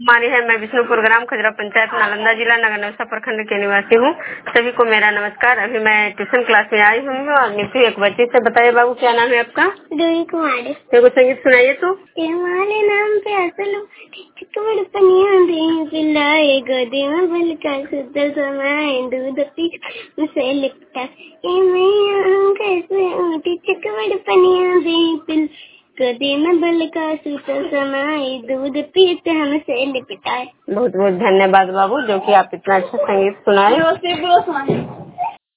कुमारी है। मैं विष्णुपुर ग्राम खजरा पंचायत नालंदा जिला नगर नौसा प्रखंड के निवासी हूँ। सभी को मेरा नमस्कार। अभी मैं ट्यूशन क्लास में आई हूँ और निकली एक बच्चे से। बताइए बाबू, क्या नाम है आपका? डोरी कुमारी। देखो संगीत सुनाइए तो। हमारे नाम पे असल चिकमड़ पनिया दे पिलाए, गोदी में बल का सुधर समाए, दूध पी उसे लिपटा मैया कैसे ऊँटी, चिकमड़ पनिया दे पिल, गोदी में बल का सुधर समाए, दूध पीते हमसे लिपटाए। बहुत बहुत धन्यवाद बाबू, जो कि आप इतना अच्छा संगीत सुनाए।